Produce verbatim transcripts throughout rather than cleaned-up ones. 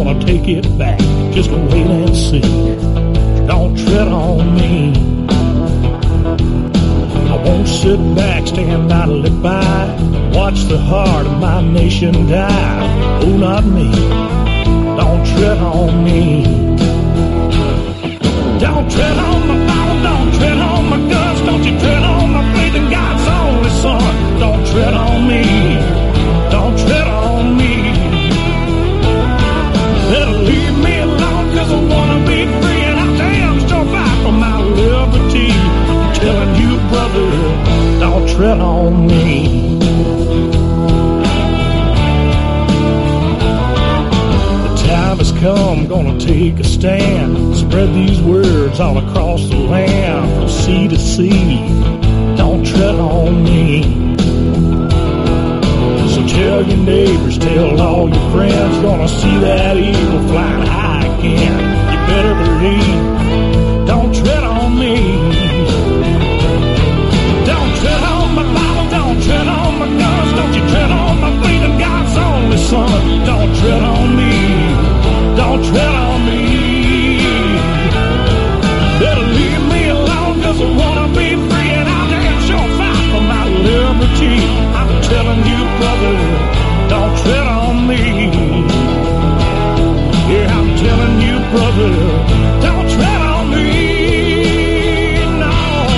gonna take it back. Just wait and see. Don't tread on me. I won't sit back, stand idly by, watch the heart of my nation die. Oh, not me. Don't tread on me. Don't tread on my Bible, don't tread on my guns, don't you tread on my faith in God's only Son. Don't tread on me, don't tread on me. Better leave me alone, cause I wanna be free, and I damn sure fight for my liberty. I'm telling you, brother, don't tread on me. Time has come, gonna take a stand, spread these words all across the land, from sea to sea. Don't tread on me. So tell your neighbors, tell all your friends, gonna see that eagle flying high again. You better believe, don't tread on me. Don't tread on my Bible, don't tread on my guns, don't you tread on my faith in God's only Son. Don't tread on me. Don't tread on me. Better leave me alone, cause I wanna be free, and I'll damn sure fight for my liberty. I'm telling you, brother, don't tread on me. Yeah, I'm telling you, brother, don't tread on me. No.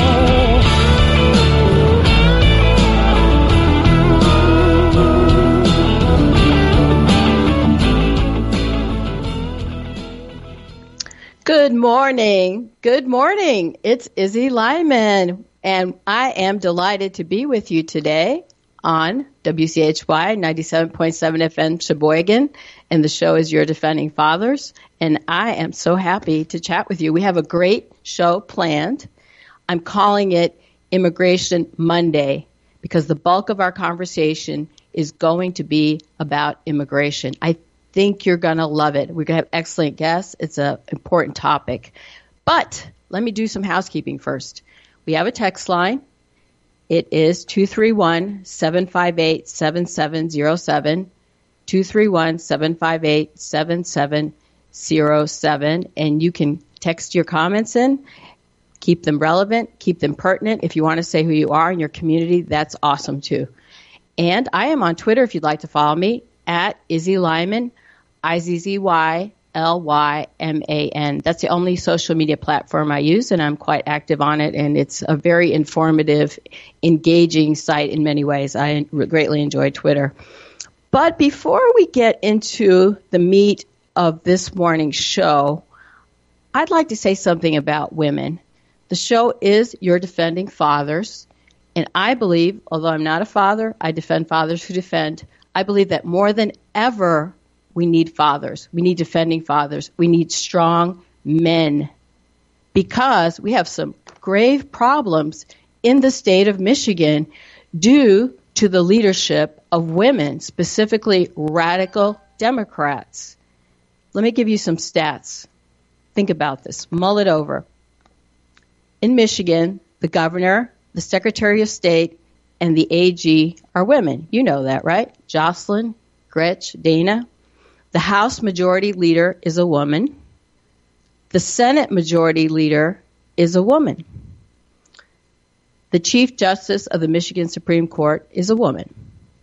Good morning. Good morning. It's Izzy Lyman, and I am delighted to be with you today on W C H Y ninety-seven point seven F M Sheboygan, and the show is Your Defending Fathers, and I am so happy to chat with you. We have a great show planned. I'm calling it Immigration Monday because the bulk of our conversation is going to be about immigration. I think you're going to love it. We're going to have excellent guests. It's an important topic. But let me do some housekeeping first. We have a text line. It is two three one, seven five eight, seven seven zero seven, two three one, seven five eight, seven seven zero seven, and you can text your comments in. Keep them relevant. Keep them pertinent. If you want to say who you are in your community, that's awesome too. And I am on Twitter if you'd like to follow me, at Izzy Lyman, I Z Z Y L Y M A N. That's the only social media platform I use, and I'm quite active on it, and it's a very informative, engaging site in many ways. I greatly enjoy Twitter. But before we get into the meat of this morning's show, I'd like to say something about women. The show is Your Defending Fathers, and I believe, although I'm not a father, I defend fathers who defend. I believe that more than ever, we need fathers. We need defending fathers. We need strong men because we have some grave problems in the state of Michigan due to the leadership of women, specifically radical Democrats. Let me give you some stats. Think about this. Mull it over. In Michigan, the governor, the Secretary of State, and the A G are women. You know that, right? Jocelyn, Gretch, Dana. The House Majority Leader is a woman. The Senate Majority Leader is a woman. The Chief Justice of the Michigan Supreme Court is a woman.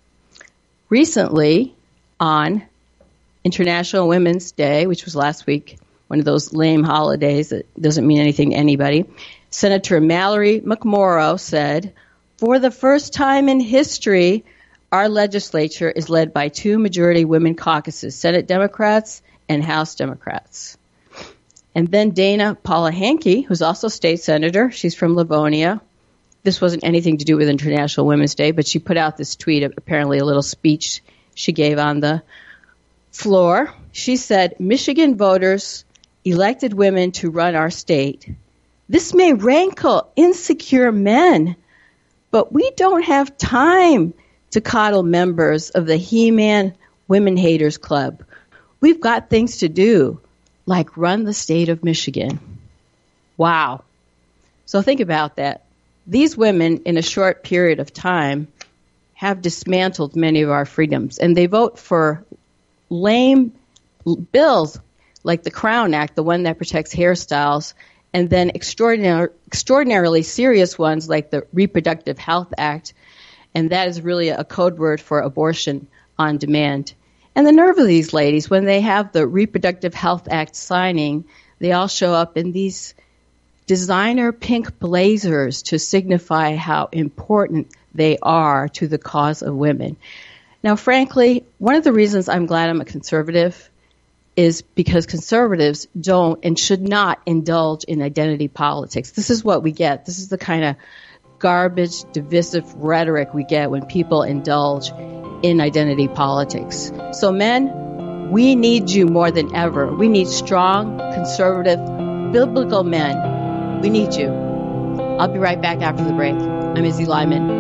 Recently, on International Women's Day, which was last week, one of those lame holidays that doesn't mean anything to anybody, Senator Mallory McMorrow said, "For the first time in history, our legislature is led by two majority women caucuses, Senate Democrats and House Democrats." And then Dana Paula Hankey, who's also state senator, she's from Livonia. This wasn't anything to do with International Women's Day, but she put out this tweet, apparently a little speech she gave on the floor. She said, "Michigan voters elected women to run our state. This may rankle insecure men, but we don't have time to coddle members of the He-Man Women Haters Club. We've got things to do, like run the state of Michigan." Wow. So think about that. These women, in a short period of time, have dismantled many of our freedoms, and they vote for lame bills like the Crown Act, the one that protects hairstyles, and then extraordinary, extraordinarily serious ones like the Reproductive Health Act, and that is really a code word for abortion on demand. And the nerve of these ladies, when they have the Reproductive Health Act signing, they all show up in these designer pink blazers to signify how important they are to the cause of women. Now, frankly, one of the reasons I'm glad I'm a conservative is because conservatives don't and should not indulge in identity politics. This is what we get. This is the kind of garbage, divisive rhetoric we get when people indulge in identity politics. So men, we need you more than ever. We need strong, conservative, biblical men. We need you. I'll be right back after the break. I'm Izzy Lyman.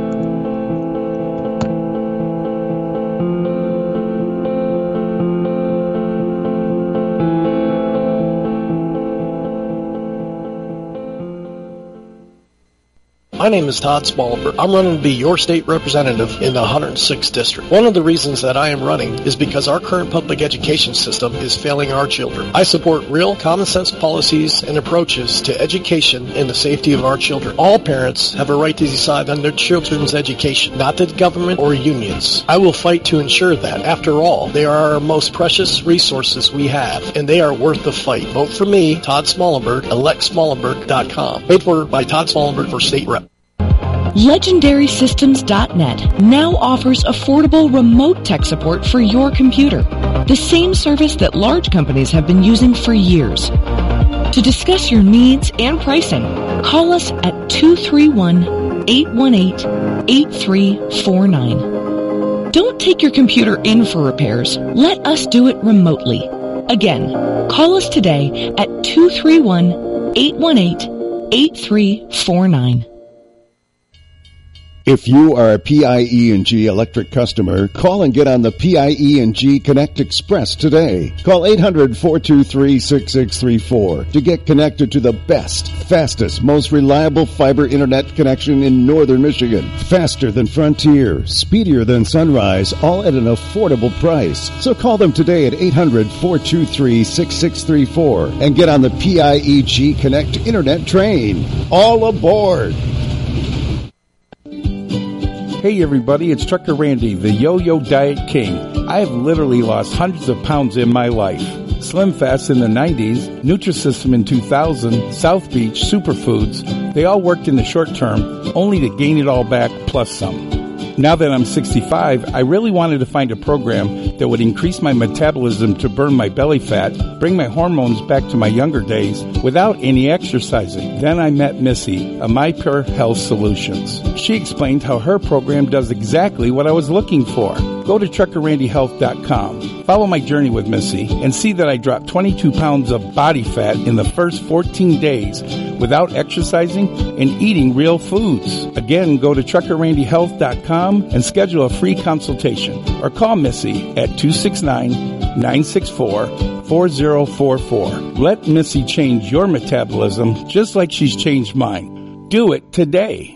My name is Todd Smallbert. I'm running to be your state representative in the one hundred sixth District. One of the reasons that I am running is because our current public education system is failing our children. I support real common sense policies and approaches to education and the safety of our children. All parents have a right to decide on their children's education, not the government or unions. I will fight to ensure that. After all, they are our most precious resources we have, and they are worth the fight. Vote for me, Todd Smallbert, elect smallbert dot com. Paid for by Todd Smallbert for state rep. Legendary Systems dot net now offers affordable remote tech support for your computer, the same service that large companies have been using for years. To discuss your needs and pricing, call us at two three one, eight one eight, eight three four nine. Don't take your computer in for repairs. Let us do it remotely. Again, call us today at two three one, eight one eight, eight three four nine. If you are a P I E and G electric customer, call and get on the P I E and G Connect Express today. Call eight hundred, four two three, six six three four to get connected to the best, fastest, most reliable fiber internet connection in northern Michigan. Faster than Frontier, speedier than Sunrise, all at an affordable price. So call them today at eight hundred, four two three, six six three four and get on the P I E G Connect internet train. All aboard! Hey everybody, it's Trucker Randy, the Yo-Yo Diet King. I have literally lost hundreds of pounds in my life. Slim Fast in the nineties, Nutrisystem in two thousand, South Beach, Superfoods, they all worked in the short term, only to gain it all back plus some. Now that I'm sixty-five, I really wanted to find a program that would increase my metabolism to burn my belly fat, bring my hormones back to my younger days without any exercising. Then I met Missy, of My Pure Health Solutions. She explained how her program does exactly what I was looking for. Go to trucker randy health dot com. Follow my journey with Missy and see that I dropped twenty-two pounds of body fat in the first fourteen days without exercising and eating real foods. Again, go to trucker randy health dot com and schedule a free consultation or call Missy at two six nine, nine six four, four zero four four. Let Missy change your metabolism just like she's changed mine. Do it today.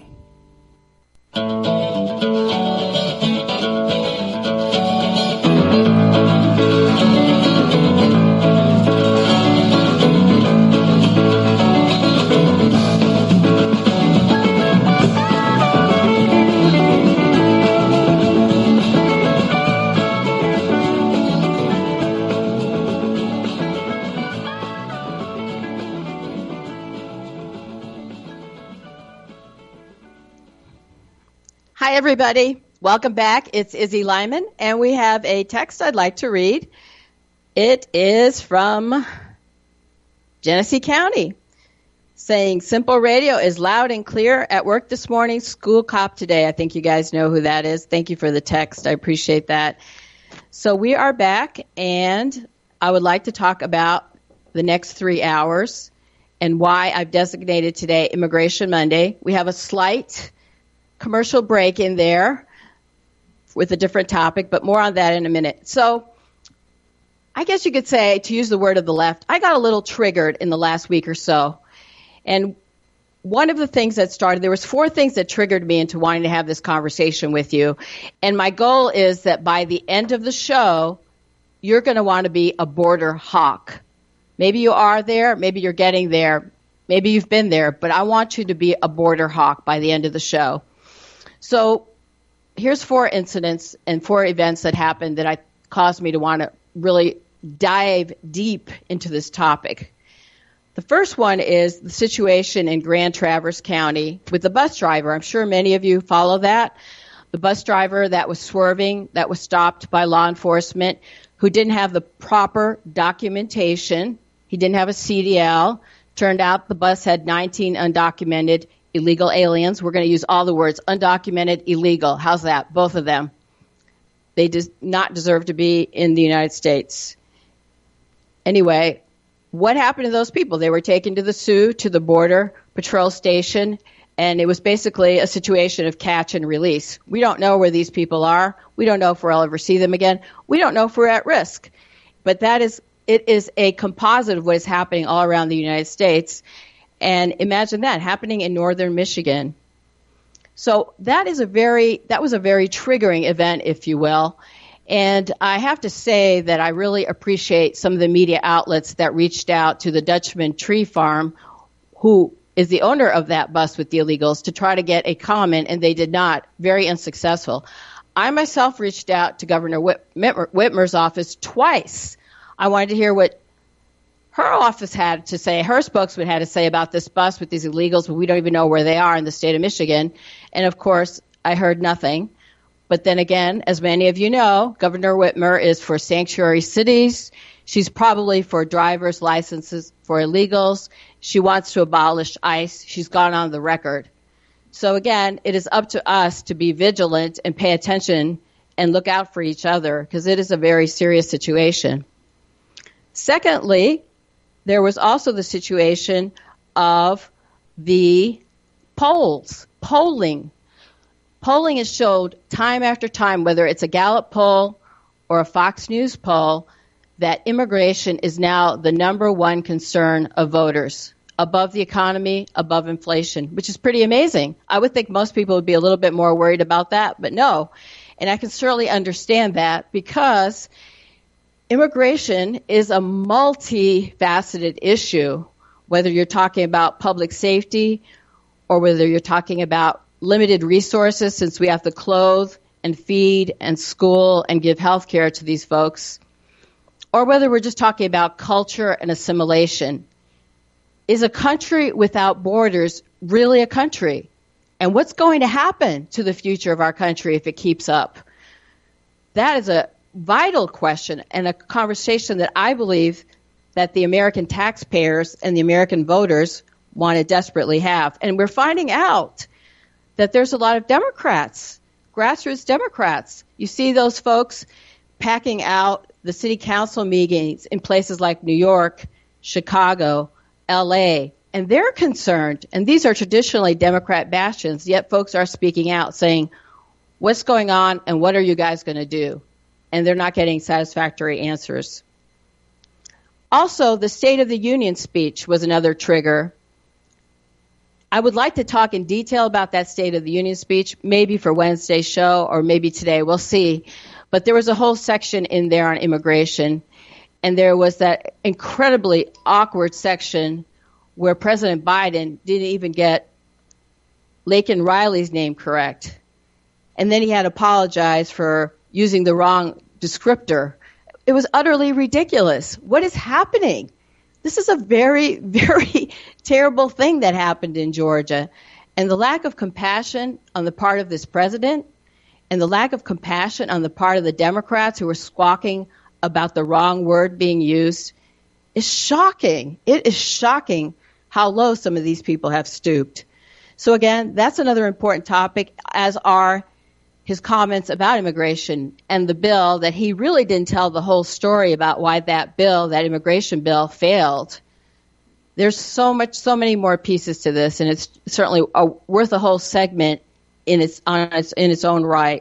Hi, everybody. Welcome back. It's Izzy Lyman, and we have a text I'd like to read. It is from Genesee County, saying, Simple Radio is loud and clear at work this morning, school cop today. I think you guys know who that is. Thank you for the text. I appreciate that. So we are back, and I would like to talk about the next three hours and why I've designated today Immigration Monday. We have a slight commercial break in there with a different topic, but more on that in a minute. So I guess you could say, to use the word of the left, I got a little triggered in the last week or so. And one of the things that started, there was four things that triggered me into wanting to have this conversation with you. And my goal is that by the end of the show, you're going to want to be a border hawk. Maybe you are there, maybe you're getting there, maybe you've been there, but I want you to be a border hawk by the end of the show. So here's four incidents and four events that happened that I caused me to want to really dive deep into this topic. The first one is the situation in Grand Traverse County with the bus driver. I'm sure many of you follow that. The bus driver that was swerving, that was stopped by law enforcement, who didn't have the proper documentation. He didn't have a C D L. Turned out the bus had nineteen undocumented illegal aliens. We're going to use all the words, undocumented, illegal. How's that? Both of them. They do not deserve to be in the United States. Anyway, what happened to those people? They were taken to the Sioux, to the border patrol station, and it was basically a situation of catch and release. We don't know where these people are. We don't know if we'll ever see them again. We don't know if we're at risk. But that is, it is a composite of what is happening all around the United States. And imagine that happening in northern Michigan. So that is a very, that was a very triggering event, if you will. And I have to say that I really appreciate some of the media outlets that reached out to the Dutchman Tree Farm, who is the owner of that bus with the illegals, to try to get a comment, and they did not. Very unsuccessful. I myself reached out to Governor Whit- Whitmer's office twice. I wanted to hear what her office had to say, her spokesman had to say about this bus with these illegals, but we don't even know where they are in the state of Michigan. And, of course, I heard nothing. But then again, as many of you know, Governor Whitmer is for sanctuary cities. She's probably for driver's licenses for illegals. She wants to abolish ICE. She's gone on the record. So again, it is up to us to be vigilant and pay attention and look out for each other, because it is a very serious situation. Secondly, there was also the situation of the polls, polling. Polling has showed time after time, whether it's a Gallup poll or a Fox News poll, that immigration is now the number one concern of voters, above the economy, above inflation, which is pretty amazing. I would think most people would be a little bit more worried about that, but no. And I can certainly understand that, because immigration is a multifaceted issue, whether you're talking about public safety or whether you're talking about limited resources, since we have to clothe and feed and school and give health care to these folks, or whether we're just talking about culture and assimilation. Is a country without borders really a country? And what's going to happen to the future of our country if it keeps up? That is a vital question and a conversation that I believe that the American taxpayers and the American voters want to desperately have. And we're finding out that there's a lot of Democrats, grassroots Democrats. You see those folks packing out the city council meetings in places like New York, Chicago, L A, and they're concerned. And these are traditionally Democrat bastions, yet folks are speaking out saying, what's going on and what are you guys going to do? And they're not getting satisfactory answers. Also, the State of the Union speech was another trigger. I would like to talk in detail about that State of the Union speech, maybe for Wednesday's show or maybe today. We'll see. But there was a whole section in there on immigration, and there was that incredibly awkward section where President Biden didn't even get Laken Riley's name correct. And then he had to apologize for using the wrong descriptor. It was utterly ridiculous. What is happening? This is a very, very terrible thing that happened in Georgia. And the lack of compassion on the part of this president and the lack of compassion on the part of the Democrats who are squawking about the wrong word being used is shocking. It is shocking how low some of these people have stooped. So again, that's another important topic, as are his comments about immigration and the bill, that he really didn't tell the whole story about why that bill, that immigration bill, failed. There's so much, so many more pieces to this, and it's certainly a, worth a whole segment in its, on its in its own right.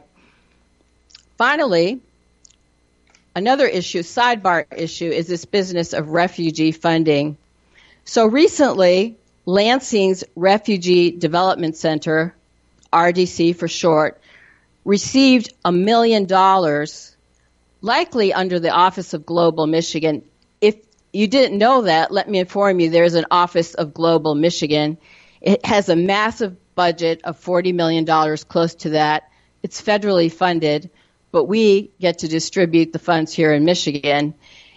Finally, another issue, sidebar issue, is this business of refugee funding. So recently, Lansing's Refugee Development Center, R D C for short, received a million dollars likely under the Office of Global Michigan. If you didn't know that, let me inform you, there's an Office of Global Michigan. It has a massive budget of forty million dollars, close to that. It's federally funded, but we get to distribute the funds here in Michigan.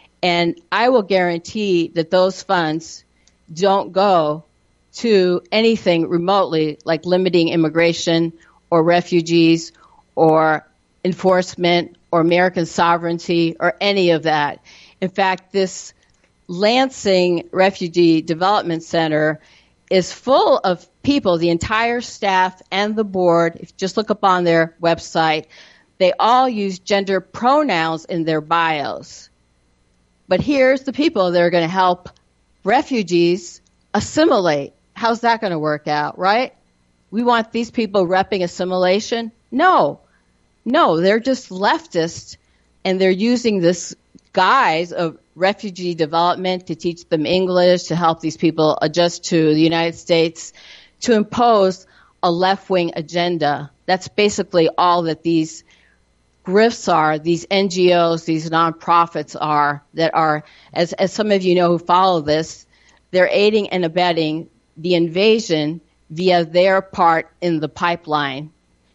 And I will guarantee that those funds don't go to anything remotely like limiting immigration or refugees or enforcement or American sovereignty or any of that. In fact, this Lansing Refugee Development Center is full of people, the entire staff and the board. If you just look up on their website, they all use gender pronouns in their bios. But here's the people that are going to help refugees assimilate. How's that going to work out, right? We want these people repping assimilation? No. No, they're just leftists, and they're using this guise of refugee development to teach them English, to help these people adjust to the United States, to impose a left-wing agenda. That's basically all that these grifts are, these N G Os, these nonprofits are, that are, as, as some of you know who follow this, they're aiding and abetting the invasion via their part in the pipeline.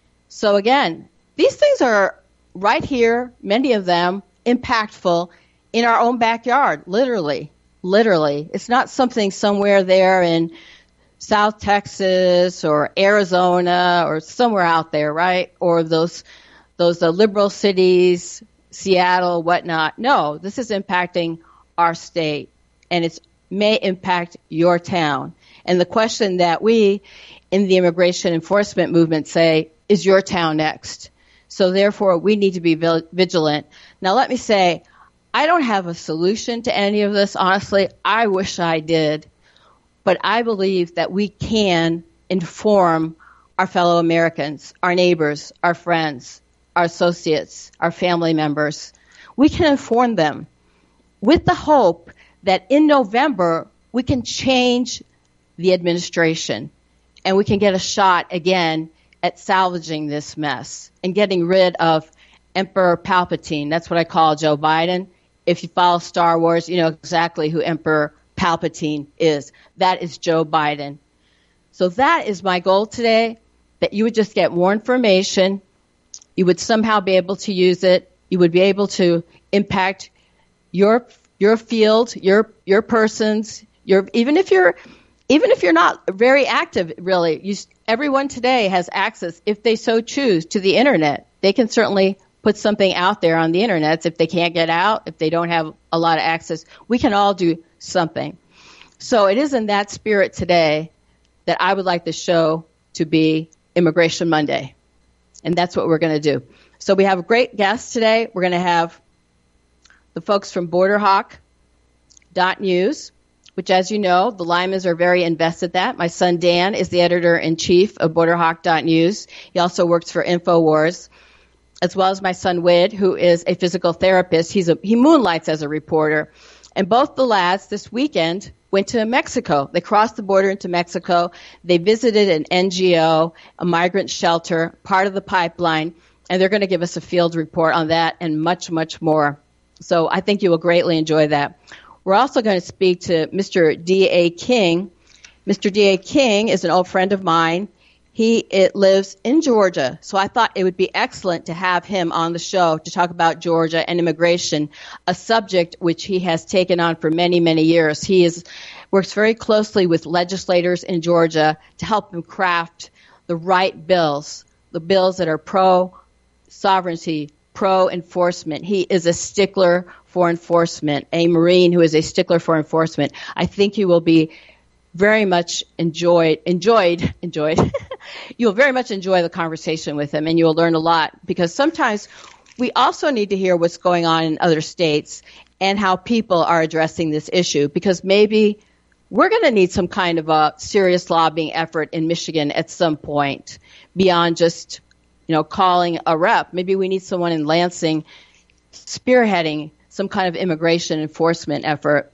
So again, these things are right here, many of them impactful in our own backyard, literally, literally. It's not something somewhere there in South Texas or Arizona or somewhere out there, right? Or those those uh, liberal cities, Seattle, whatnot. No, this is impacting our state, and it may impact your town. And the question that we in the immigration enforcement movement say, is your town next? So therefore, we need to be vigilant. Now, let me say, I don't have a solution to any of this, honestly. I wish I did. But I believe that we can inform our fellow Americans, our neighbors, our friends, our associates, our family members. We can inform them with the hope that in November, we can change the administration and we can get a shot again at salvaging this mess and getting rid of Emperor Palpatine. That's what I call Joe Biden. If you follow Star Wars, you know exactly who Emperor Palpatine is. That is Joe Biden. So that is my goal today, that you would just get more information. You would somehow be able to use it. You would be able to impact your your field, your your persons, your even if you're even if you're not very active, really. You, everyone today has access, if they so choose, to the internet. They can certainly put something out there on the internet if they can't get out, if they don't have a lot of access. We can all do something. So it is in that spirit today that I would like the show to be Immigration Monday. And that's what we're going to do. So we have a great guest today. We're going to have the folks from Border Hawk dot news, which, as you know, the Lymans are very invested in that. My son Dan is the editor-in-chief of Border Hawk dot news. He also works for InfoWars, as well as my son Wid, who is a physical therapist. He's a, he moonlights as a reporter. And both the lads this weekend went to Mexico. They crossed the border into Mexico. They visited an N G O, a migrant shelter, part of the pipeline, and they're going to give us a field report on that and much, much more. So I think you will greatly enjoy that. We're also going to speak to Mister D A King. Mister D A King is an old friend of mine. He it lives in Georgia, so I thought it would be excellent to have him on the show to talk about Georgia and immigration, a subject which he has taken on for many, many years. He is works very closely with legislators in Georgia to help them craft the right bills, the bills that are pro-sovereignty, pro-enforcement. He is a stickler for enforcement, a Marine who is a stickler for enforcement. I think you will be very much enjoyed, enjoyed, enjoyed. You'll very much enjoy the conversation with him, and you'll learn a lot, because sometimes we also need to hear what's going on in other states and how people are addressing this issue, because maybe we're going to need some kind of a serious lobbying effort in Michigan at some point beyond just, you know, calling a rep. Maybe we need someone in Lansing spearheading some kind of immigration enforcement effort.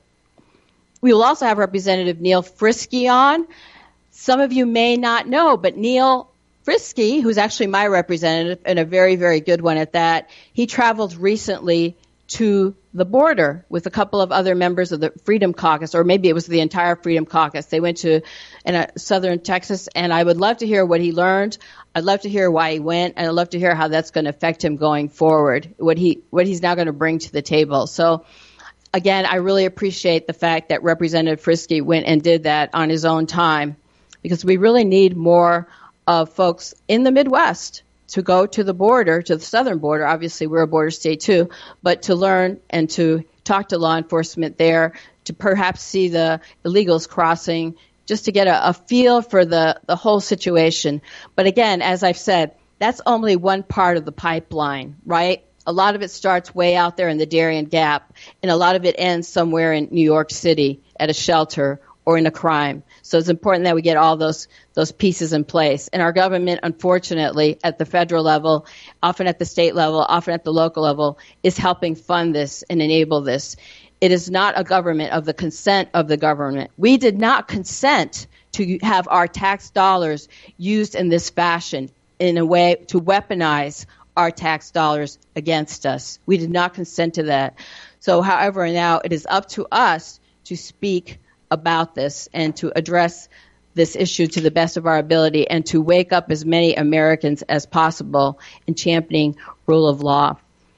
We will also have Representative Neil Frisky on. Some of you may not know, but Neil Frisky, who's actually my representative and a very, very good one at that, he traveled recently to the border with a couple of other members of the Freedom Caucus, or maybe it was the entire Freedom Caucus. They went to in a, southern Texas, and I would love to hear what he learned. I'd love to hear why he went, and I'd love to hear how that's going to affect him going forward, what he what he's now going to bring to the table. So, again, I really appreciate the fact that Representative Frisky went and did that on his own time, because we really need more of folks in the Midwest to go to the border, to the southern border. Obviously, we're a border state too, but to learn and to talk to law enforcement there, to perhaps see the illegals crossing, just to get a, a feel for the, the whole situation. But again, as I've said, that's only one part of the pipeline, right? A lot of it starts way out there in the Darien Gap, and a lot of it ends somewhere in New York City at a shelter or in a crime. So it's important that we get all those those pieces in place. And our government, unfortunately, at the federal level, often at the state level, often at the local level, is helping fund this and enable this. It is not a government of the consent of the government. We did not consent to have our tax dollars used in this fashion, in a way to weaponize our tax dollars against us. We did not consent to that. So, however, now it is up to us to speak about this and to address this issue to the best of our ability and to wake up as many Americans as possible in championing rule of law.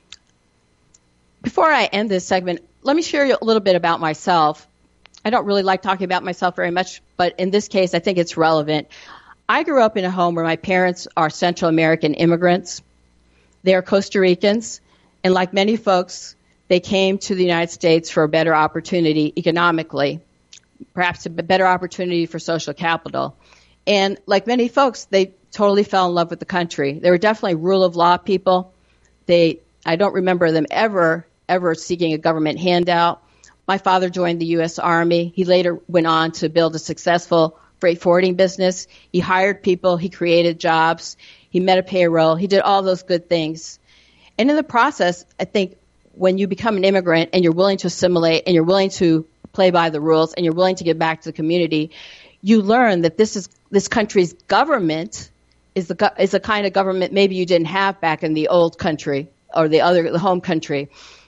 Before I end this segment, let me share a little bit about myself. I don't really like talking about myself very much, but in this case, I think it's relevant. I grew up in a home where my parents are Central American immigrants. They are Costa Ricans, and like many folks, they came to the United States for a better opportunity economically, perhaps a better opportunity for social capital. And like many folks, they totally fell in love with the country. They were definitely rule of law people. They, I don't remember them ever, ever seeking a government handout. My father joined the U S Army. He later went on to build a successful freight forwarding business. He hired people. He created jobs. He met a payroll. He did all those good things. And in the process, I think when you become an immigrant and you're willing to assimilate and you're willing to play by the rules and you're willing to give back to the community, you learn that this is this country's government is the is a kind of government maybe you didn't have back in the old country or the other the home country,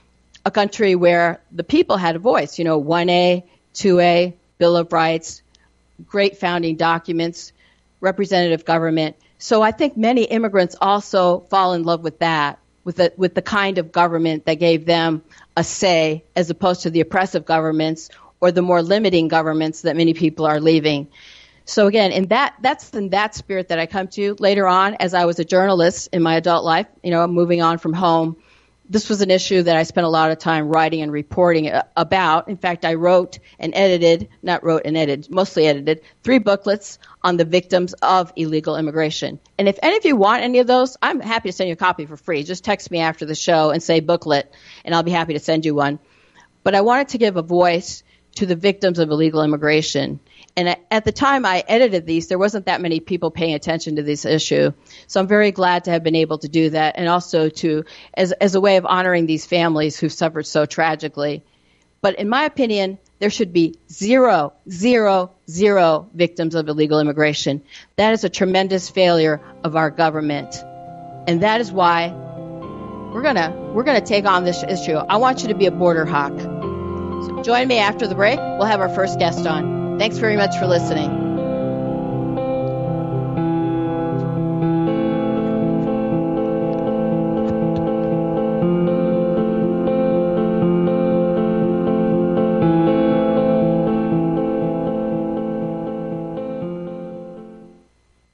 a country where the people had a voice. You know, one A, two A, Bill of Rights, great founding documents, representative government. So I think many immigrants also fall in love with that, with the, with the kind of government that gave them a say as opposed to the oppressive governments or the more limiting governments that many people are leaving. So again, in that that's in that spirit that I come to. Later on, as I was a journalist in my adult life, you know, moving on from home, this was an issue that I spent a lot of time writing and reporting about. In fact, I wrote and edited, not wrote and edited, mostly edited, three booklets on the victims of illegal immigration. And if any of you want any of those, I'm happy to send you a copy for free. Just text me after the show and say booklet, and I'll be happy to send you one. But I wanted to give a voice to the victims of illegal immigration. And at the time I edited these, there wasn't that many people paying attention to this issue. So I'm very glad to have been able to do that, and also to as as a way of honoring these families who've suffered so tragically. But in my opinion, there should be zero, zero, zero victims of illegal immigration. That is a tremendous failure of our government. And that is why we're gonna we're gonna take on this issue. I want you to be a border hawk. So join me after the break. We'll have our first guest on. Thanks very much for listening.